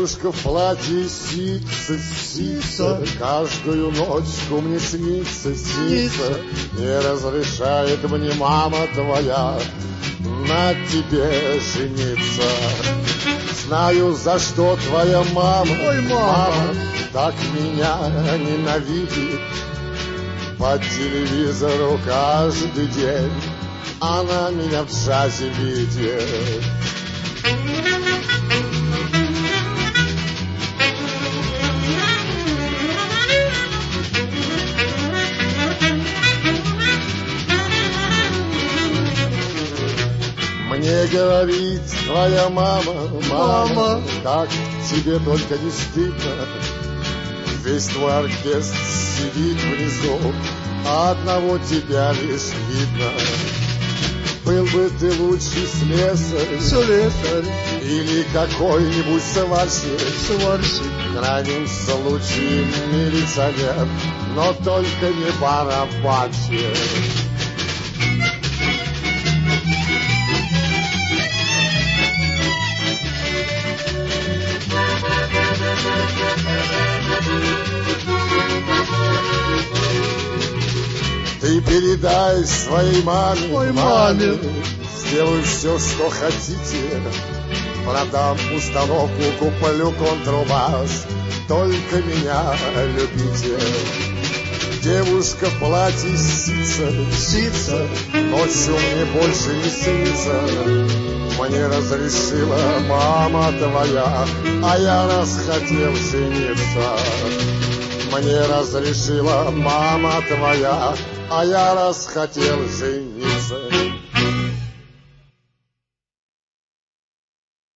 Девушка в платье сица, каждую ночку мне снится. Не разрешает мне мама твоя на тебе жениться. Знаю, за что твоя мама, мама так меня ненавидит. По телевизору каждый день она меня в джазе видит. Мне говорит твоя мама, как тебе только не стыдно. Весь твой оркестр сидит внизу, а одного тебя лишь видно. Был бы ты лучший слесарь или какой-нибудь сварщик, в крайнем случае милиционер, но только не барабанщик. Ты передай своей маме, сделаю все, что хотите. Продам установку, куплю контрабас, только меня любите. Девушка в платье сица, ночью мне больше не снится. Мне разрешила мама твоя, а я расхотел жениться. Мне разрешила мама твоя, а я расхотел жениться.